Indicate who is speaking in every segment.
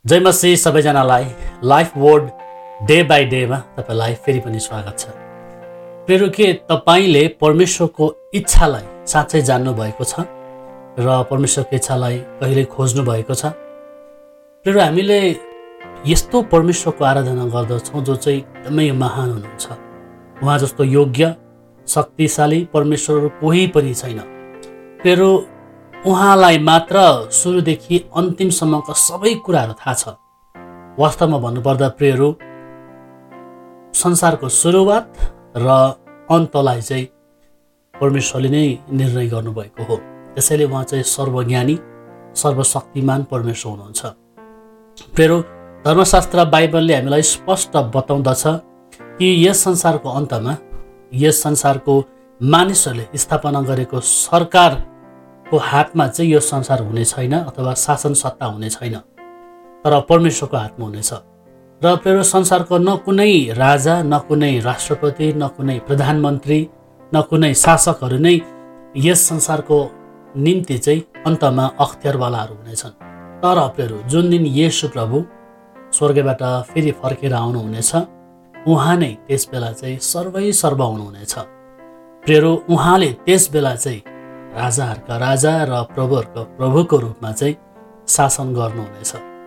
Speaker 1: जय मसी सबैजनालाई life word day by डेमा तपाईलाई फेरि पनि स्वागत छ। प्रिय के तपाईले परमेश्वरको इच्छालाई साँच्चै जान्नु भएको छ र परमेश्वरको इच्छालाई कहिले खोज्नु भएको छ? प्रिय हामीले यस्तो परमेश्वरको आराधना गर्दछौँ जो चाहिँ एकदमै महान हुनुहुन्छ। उहाँ जस्तो योग्य शक्तिशाली परमेश्वर कोही पनि छैन। प्रिय उहाँलाई मात्र सुरुदेखि अन्तिमसम्मका सबै कुराहरू थाहा छ। वास्तवमा भन्नुपर्दा प्रियहरू संसारको सुरुवात र अन्तलाई चाहिँ परमेश्वरले नै निर्णय गर्नुभएको हो। त्यसैले उहाँ चाहिँ सर्वज्ञानी सर्वशक्तिमान परमेश्वर हुनुहुन्छ। प्रियहरू धर्मशास्त्र बाइबलले हामीलाई स्पष्ट बताउँदछ कि यस संसारको अन्तमा यस संसारको मानिसहरूले स्थापना गरेको सरकार को हातमा चाहिँ यो संसार हुने छैन अथवा शासन सत्ता हुने छैन, तर परमेश्वरको हातमा हुनेछ। र प्रिय संसारको न कुनै राजा न कुनै राष्ट्रपति न कुनै प्रधानमन्त्री न कुनै शासकहरू नै यस संसारको निम्ति चाहिँ अन्तमा अख्तियारवालाहरू हुनेछन्। तर प्रिय जुन दिन येशू प्रभु स्वर्गबाट फेरि फर्केर आउनुहुनेछ उहाँ नै त्यस बेला चाहिँ सर्व हुनुहुनेछ। प्रिय उहाँले त्यस बेला चाहिँ राजाहरूका राजा र प्रभुहरूको प्रभुको रूपमा चाहिँ शासन गर्नुहुनेछ।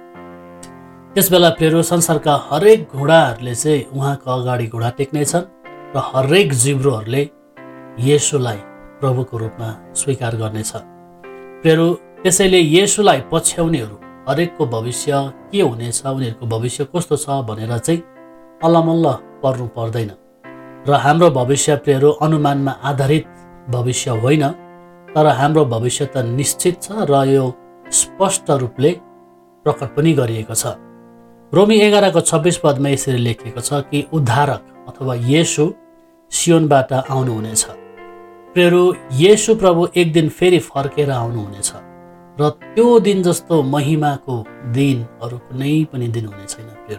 Speaker 1: त्यस बेला प्रिय संसारका हरेक घोडाहरूले चाहिँ उहाँको अगाडि घोडा टेक्नेछन् र हरेक जिब्रोहरूले येशूलाई प्रभुको रूपमा स्वीकार गर्नेछ। प्रिय त्यसैले येशूलाई पछ्याउनेहरू हरेकको भविष्य के हुनेछ, उनीहरूको भविष्य कस्तो छ भनेर चाहिँ अल्लमल्ल पर्नु पर्दैन। र हाम्रो भविष्य प्रिय अनुमानमा आधारित भविष्य होइन, तर हाम्रो भविष्य त निश्चित छ र यो स्पष्ट रूपले प्रकट पनि गरिएको छ। रोमी 11:26 पदमा यसरी लेखिएको छ कि उद्धारक अथवा येशू सियोनबाट आउनुहुनेछ। प्रिय येशू प्रभु एक दिन फेरि फर्केर आउनुहुनेछ र त्यो दिन जस्तो महिमाको दिन अरू कुनै पनि दिन हुने छैन। प्रिय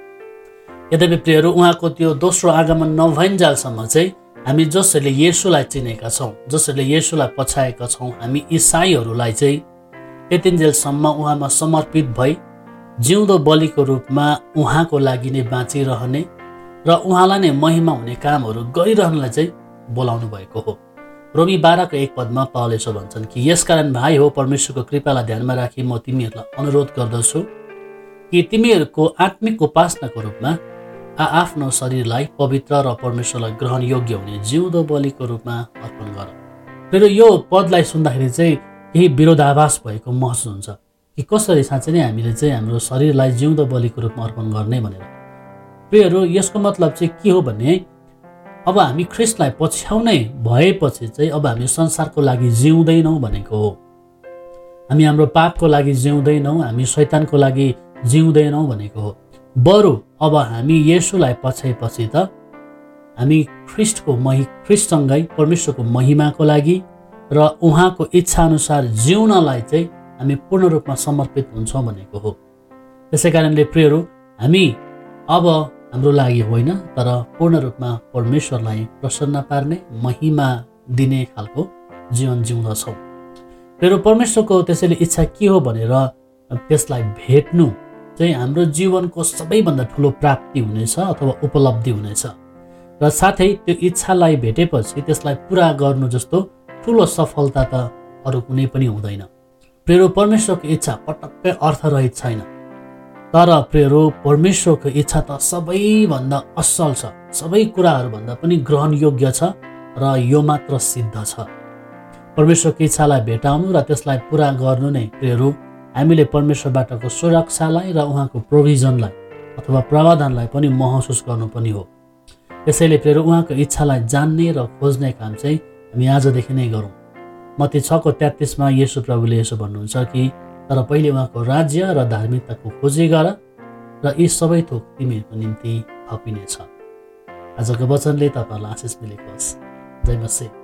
Speaker 1: यद्यपि प्रिय उहाँको त्यो दोस्रो आगमन नभइन्जेलसम्म चाहिँ हामी जसले येशूलाई चिनेका छौँ, जसले येशूलाई पछाएका छौँ, हामी इसाईहरूलाई चाहिँ त्यतिन्जेलसम्म उहाँमा समर्पित भई जिउँदो बलिको रूपमा उहाँको लागि नै बाँचिरहने र उहाँलाई नै महिमा हुने कामहरू गरिरहनलाई चाहिँ बोलाउनु भएको हो। रोमी 12:1 पदमा पावलले यसो भन्छन् कि यसकारण भाइ हो परमेश्वरको कृपालाई ध्यानमा राखी म तिमीहरूलाई अनुरोध गर्दछु कि तिमीहरूको आत्मिक उपासनाको रूपमा आफ्नो शरीरलाई पवित्र र परमेश्वरलाई ग्रहण योग्य हुने जिउँदो बलिको रूपमा अर्पण गर। फेरि यो पदलाई सुन्दाखेरि चाहिँ केही विरोधाभास भएको महसुस हुन्छ कि कसरी साँच्चै नै हामीले चाहिँ हाम्रो शरीरलाई जिउँदो बलिको रूपमा अर्पण गर्ने भनेर। प्रियहरू यसको मतलब चाहिँ के हो भने अब हामी ख्रिस्टलाई पछ्याउने भएपछि चाहिँ अब हामी संसारको लागि जिउँदैनौँ भनेको हो। हामी हाम्रो पापको लागि जिउँदैनौँ, हामी शैतानको लागि जिउँदैनौँ भनेको हो। बरु अब हामी येशूलाई पछ्याएपछि त हामी ख्रिस्टसँगै परमेश्वरको महिमाको लागि र उहाँको इच्छा अनुसार जिउनलाई चाहिँ हामी पूर्ण रूपमा समर्पित हुन्छौँ भनेको हो। त्यसै कारणले प्रियहरू हामी अब हाम्रो लागि होइन, तर पूर्ण रूपमा परमेश्वरलाई प्रसन्न पार्ने महिमा दिने खालको जीवन जिउँदछौँ। प्रियहरू परमेश्वरको त्यसैले इच्छा के हो भनेर त्यसलाई भेट्नु चाहिँ हाम्रो जीवनको सबैभन्दा ठुलो प्राप्ति हुनेछ अथवा उपलब्धि हुनेछ। र साथै त्यो इच्छालाई भेटेपछि त्यसलाई पुरा गर्नु जस्तो ठुलो सफलता त अरू कुनै पनि हुँदैन। प्रिय परमेश्वरको इच्छा पटक्कै अर्थरहित छैन, तर प्रिय परमेश्वरको इच्छा त सबैभन्दा असल छ, सबै कुराहरूभन्दा पनि ग्रहण योग्य छ र यो मात्र सिद्ध छ। परमेश्वरको इच्छालाई भेटाउनु र त्यसलाई पुरा गर्नु नै प्रिय हामीले परमेश्वरबाटको सुरक्षालाई र उहाँको प्रोभिजनलाई अथवा प्रावधानलाई पनि महसुस गर्नु पनि हो। त्यसैले प्रिय उहाँको इच्छालाई जान्ने र खोज्ने काम चाहिँ हामी आजदेखि नै गरौँ। मत्ती 6:33 येशू प्रभुले यसो भन्नुहुन्छ कि तर पहिले उहाँको राज्य र धार्मिकताको खोजी गर र यी सबै थोक तिमीहरूको निम्ति थपिनेछ। आजको वचनले तपाईँहरूलाई आशिष मिलेको होस्। जय मसीह।